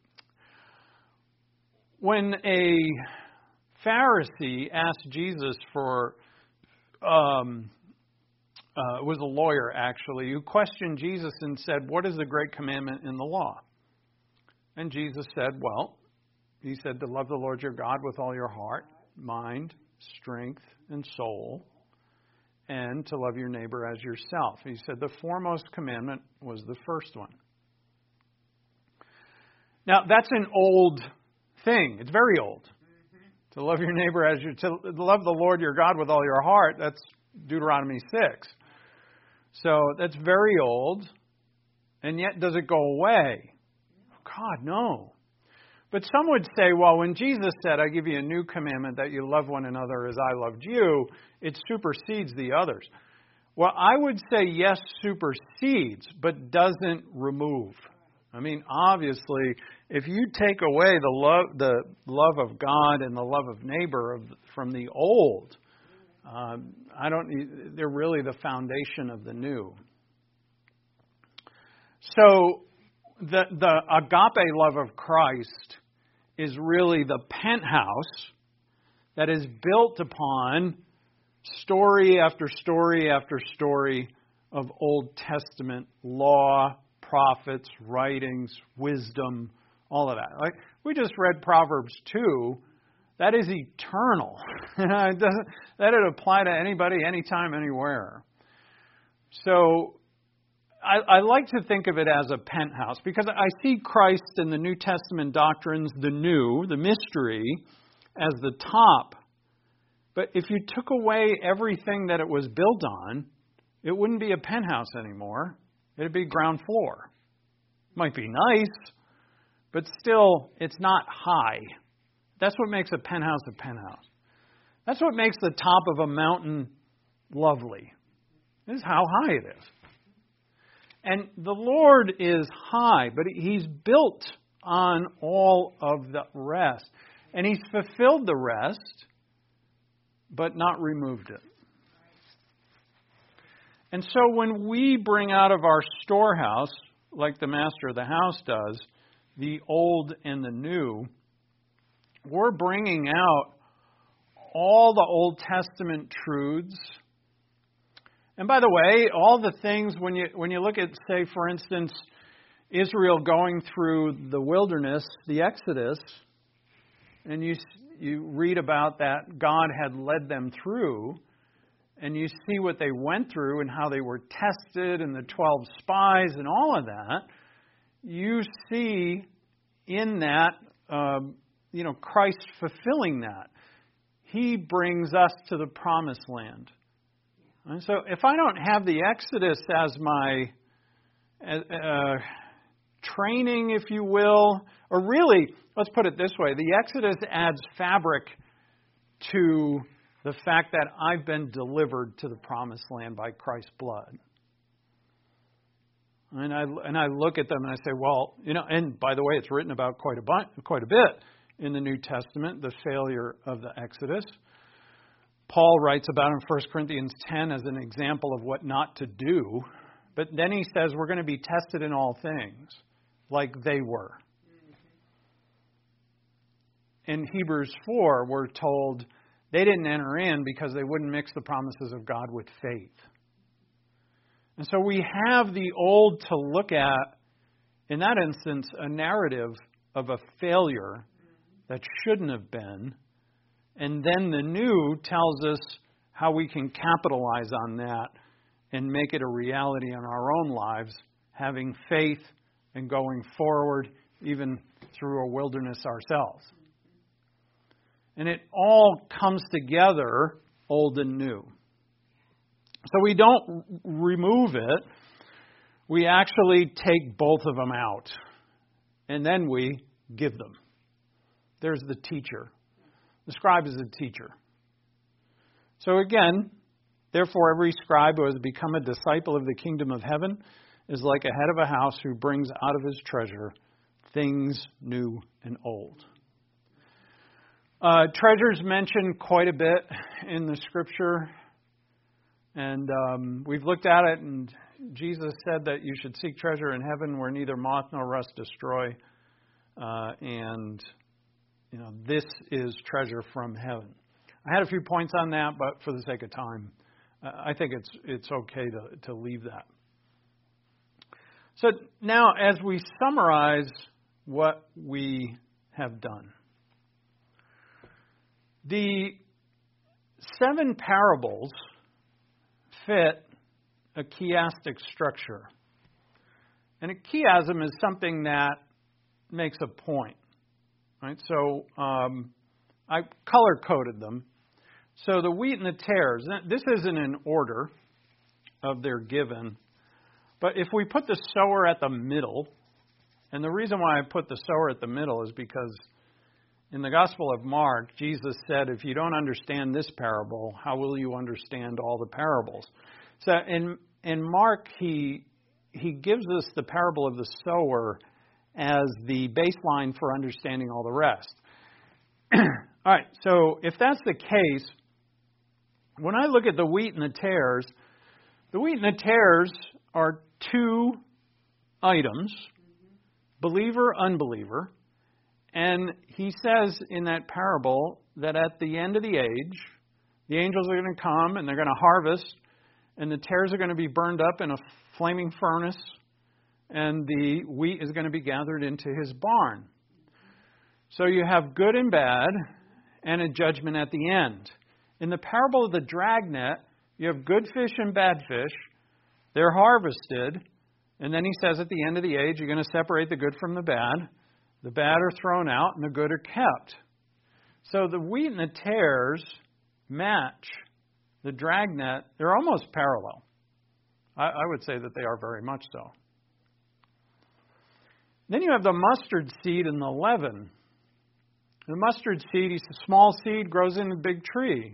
A: When a Pharisee asked Jesus for, um, uh, was a lawyer actually, who questioned Jesus and said, "What is the great commandment in the law?" And Jesus said, well, he said to love the Lord your God with all your heart, mind, strength, and soul, and to love your neighbor as yourself. He said the foremost commandment was the first one. Now, that's an old thing. It's very old. Mm-hmm. To love your neighbor as you, to love the Lord your God with all your heart, that's Deuteronomy six. So that's very old. And yet, does it go away? God, no. But some would say, well, when Jesus said, "I give you a new commandment that you love one another as I loved you," it supersedes the others. Well, I would say yes, supersedes, but doesn't remove. I mean, obviously, if you take away the love, the love of God and the love of neighbor of, from the old, um, I don't. They're really the foundation of the new. So, the the agape love of Christ is really the penthouse that is built upon story after story after story of Old Testament law, prophets, writings, wisdom, all of that. Like we just read Proverbs two. That is eternal. It doesn't, that would apply to anybody, anytime, anywhere. So I, I like to think of it as a penthouse because I see Christ in the New Testament doctrines, the new, the mystery, as the top. But if you took away everything that it was built on, it wouldn't be a penthouse anymore. It'd be ground floor. Might be nice, but still, it's not high. That's what makes a penthouse a penthouse. That's what makes the top of a mountain lovely. This is how high it is. And the Lord is high, but He's built on all of the rest. And He's fulfilled the rest, but not removed it. And so when we bring out of our storehouse, like the master of the house does, the old and the new, we're bringing out all the Old Testament truths. And by the way, all the things, when you when you look at, say, for instance, Israel going through the wilderness, the Exodus, and you you read about that God had led them through, and you see what they went through and how they were tested and the twelve spies and all of that, you see in that, um, you know, Christ fulfilling that. He brings us to the promised land. And so if I don't have the Exodus as my uh, training, if you will, or really, let's put it this way, the Exodus adds fabric to the fact that I've been delivered to the promised land by Christ's blood. And I and I look at them and I say, well, you know, and by the way, it's written about quite a bu- quite a bit in the New Testament, the failure of the Exodus. Paul writes about in First Corinthians ten as an example of what not to do. But then he says we're going to be tested in all things like they were. In Hebrews four, we're told they didn't enter in because they wouldn't mix the promises of God with faith. And so we have the old to look at, in that instance, a narrative of a failure that shouldn't have been. And then the new tells us how we can capitalize on that and make it a reality in our own lives, having faith and going forward, even through a wilderness ourselves. And it all comes together, old and new. So we don't remove it. We actually take both of them out. And then we give them. There's the teacher. The scribe is a teacher. So again, therefore every scribe who has become a disciple of the kingdom of heaven is like a head of a house who brings out of his treasure things new and old. Uh, treasures mentioned quite a bit in the scripture. And um, we've looked at it, and Jesus said that you should seek treasure in heaven where neither moth nor rust destroy. Uh, and, you know, this is treasure from heaven. I had a few points on that, but for the sake of time, uh, I think it's it's okay to, to leave that. So now, as we summarize what we have done, the seven parables fit a chiastic structure. And a chiasm is something that makes a point. Right? So um, I color-coded them. So the wheat and the tares, this isn't in order of their given. But if we put the sower at the middle, and the reason why I put the sower at the middle is because in the Gospel of Mark, Jesus said, if you don't understand this parable, how will you understand all the parables? So in in Mark, he he gives us the parable of the sower as the baseline for understanding all the rest. All right, so if that's the case, when I look at the wheat and the tares, the wheat and the tares are two items, believer, unbeliever. And he says in that parable that at the end of the age, the angels are going to come and they're going to harvest, and the tares are going to be burned up in a flaming furnace, and the wheat is going to be gathered into his barn. So you have good and bad, and a judgment at the end. In the parable of the dragnet, you have good fish and bad fish. They're harvested, and then he says at the end of the age, you're going to separate the good from the bad. The bad are thrown out and the good are kept. So the wheat and the tares match the dragnet. They're almost parallel. I, I would say that they are very much so. Then you have the mustard seed and the leaven. The mustard seed is a small seed, grows in a big tree.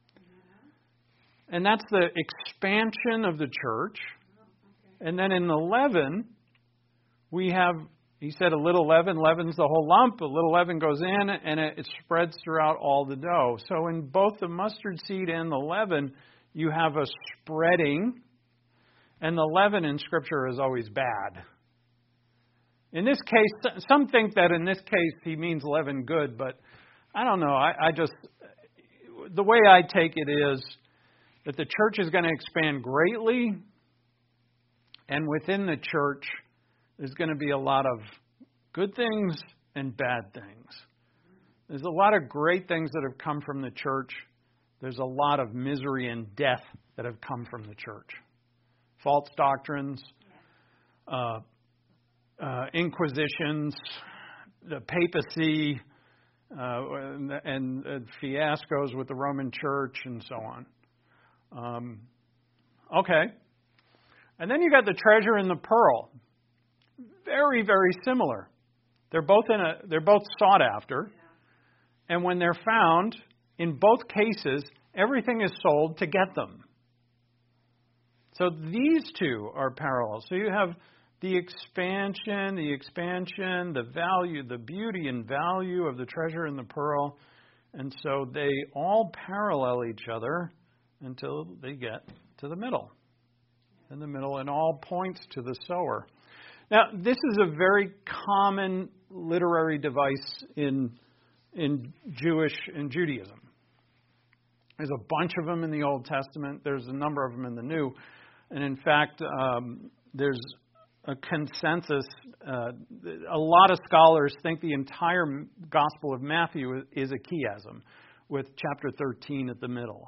A: And that's the expansion of the church. And then in the leaven, we have... He said a little leaven leavens the whole lump. A little leaven goes in and it, it spreads throughout all the dough. So in both the mustard seed and the leaven, you have a spreading. And the leaven in Scripture is always bad. In this case, some think that in this case he means leaven good, but I don't know. I, I just, the way I take it is that the church is going to expand greatly. And within the church, there's going to be a lot of good things and bad things. There's a lot of great things that have come from the church. There's a lot of misery and death that have come from the church. False doctrines, uh, uh, inquisitions, the papacy, uh, and, and fiascos with the Roman Church, and so on. Um, Okay. And then you got the treasure and the pearl. Very, very similar. They're both in a they're both sought after. And when they're found, in both cases, everything is sold to get them. So these two are parallel. So you have the expansion, the expansion, the value, the beauty and value of the treasure and the pearl. And so they all parallel each other until they get to the middle. In the middle, and all points to the sower. Now, this is a very common literary device in in Jewish in Judaism. There's a bunch of them in the Old Testament. There's a number of them in the New. And in fact, um, there's a consensus. Uh, a lot of scholars think the entire Gospel of Matthew is a chiasm, with chapter thirteen at the middle.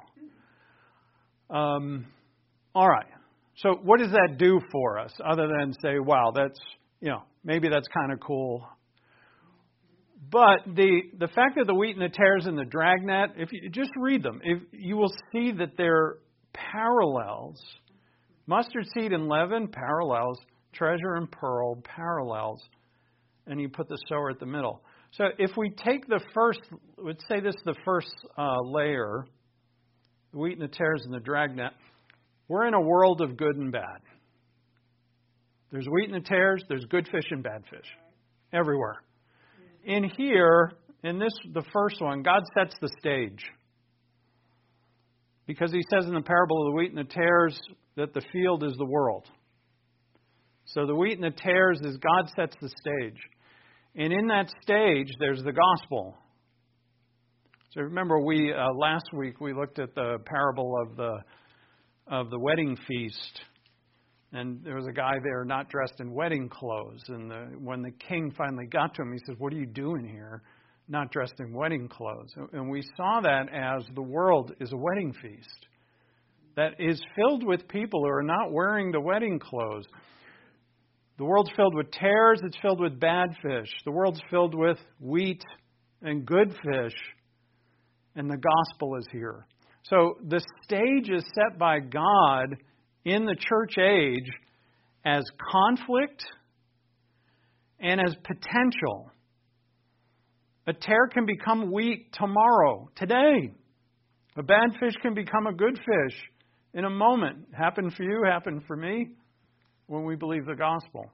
A: Um, all right. So what does that do for us, other than say, wow, that's, you know, maybe that's kind of cool. But the the fact that the wheat and the tares and the dragnet, if you just read them, if you will see that they're parallels. Mustard seed and leaven, parallels. Treasure and pearl, parallels. And you put the sower at the middle. So if we take the first, let's say this is the first uh, layer, the wheat and the tares and the dragnet, we're in a world of good and bad. There's wheat and the tares, there's good fish and bad fish. Everywhere. In here, in this, the first one, God sets the stage. Because he says in the parable of the wheat and the tares that the field is the world. So the wheat and the tares is God sets the stage. And in that stage, there's the gospel. So remember, we uh, last week we looked at the parable of the of the wedding feast. And there was a guy there not dressed in wedding clothes. And the, when the king finally got to him, he says, "What are you doing here, not dressed in wedding clothes?" And we saw that as the world is a wedding feast that is filled with people who are not wearing the wedding clothes. The world's filled with tares, it's filled with bad fish. The world's filled with wheat and good fish. And the gospel is here. So the stage is set by God in the church age as conflict and as potential. A tare can become wheat tomorrow, today. A bad fish can become a good fish in a moment. Happened for you, happened for me when we believe the gospel.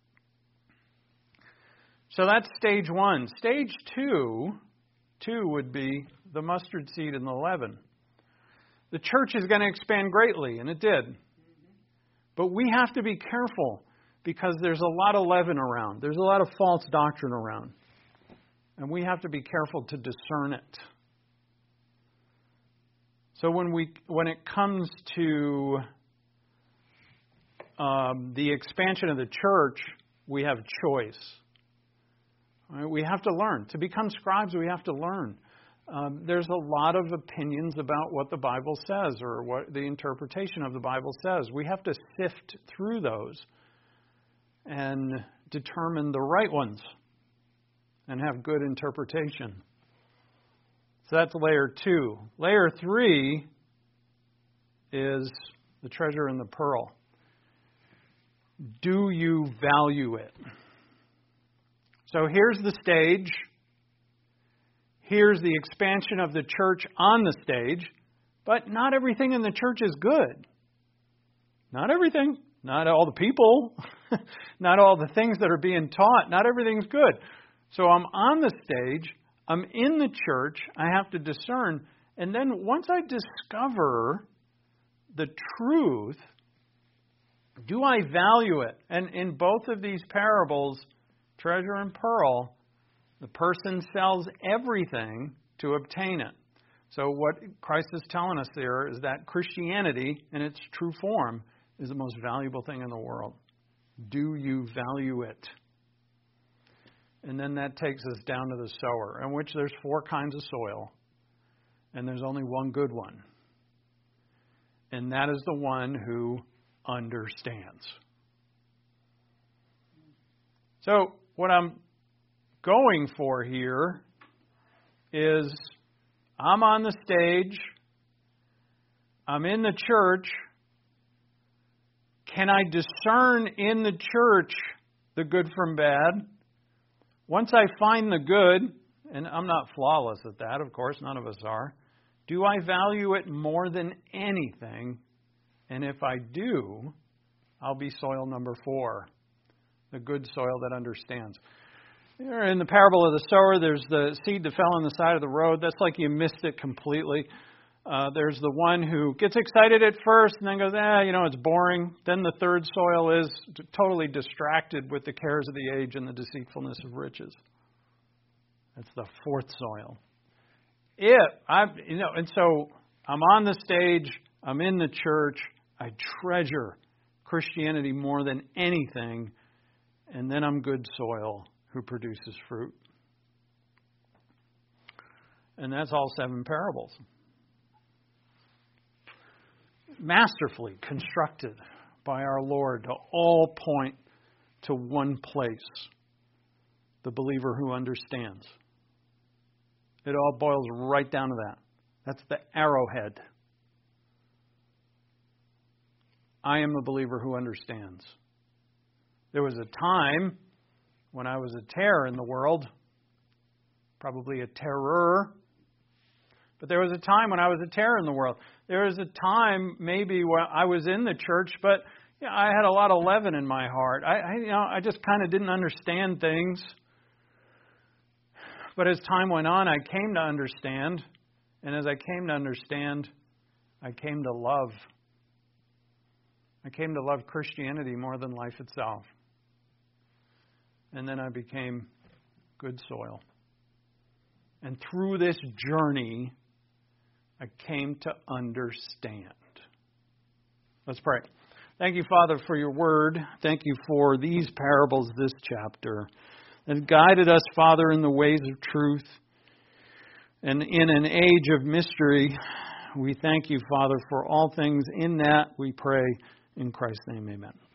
A: So that's stage one. Stage two, two would be the mustard seed and the leaven. The church is going to expand greatly, and it did. But we have to be careful because there's a lot of leaven around. There's a lot of false doctrine around. And we have to be careful to discern it. So when we when it comes to um, the expansion of the church, we have choice. Right? We have to learn. To become scribes, we have to learn. Um, there's a lot of opinions about what the Bible says or what the interpretation of the Bible says. We have to sift through those and determine the right ones and have good interpretation. So that's layer two. Layer three is the treasure and the pearl. Do you value it? So here's the stage. Here's the expansion of the church on the stage. But not everything in the church is good. Not everything. Not all the people. Not all the things that are being taught. Not everything's good. So I'm on the stage. I'm in the church. I have to discern. And then once I discover the truth, do I value it? And in both of these parables, treasure and pearl, the person sells everything to obtain it. So what Christ is telling us there is that Christianity, in its true form, is the most valuable thing in the world. Do you value it? And then that takes us down to the sower, in which there's four kinds of soil, and there's only one good one. And that is the one who understands. So what I'm going for here is I'm on the stage, I'm in the church, Can I discern in the church the good from bad? Once I find the good, and I'm not flawless at that, of course, none of us are, do I value it more than anything? And if I do, I'll be soil number four, the good soil that understands. In the parable of the sower, there's the seed that fell on the side of the road. That's like you missed it completely. Uh, there's the one who gets excited at first and then goes, ah, you know, it's boring. Then the third soil is totally distracted with the cares of the age and the deceitfulness of riches. That's the fourth soil. If I, you know, and so I'm on the stage, I'm in the church, I treasure Christianity more than anything, and then I'm good soil who produces fruit. And that's all seven parables. Masterfully constructed by our Lord to all point to one place, the believer who understands. It all boils right down to that. That's the arrowhead. I am a believer who understands. There was a time when I was a terror in the world, probably a terror. But there was a time when I was a terror in the world. There was a time maybe when I was in the church, but you know, I had a lot of leaven in my heart. I, I you know, I just kind of didn't understand things. But as time went on, I came to understand. And as I came to understand, I came to love. I came to love Christianity more than life itself. And then I became good soil. And through this journey, I came to understand. Let's pray. Thank you, Father, for your word. Thank you for these parables, this chapter, that guided us, Father, in the ways of truth. And in an age of mystery, we thank you, Father, for all things in that. We pray in Christ's name, amen.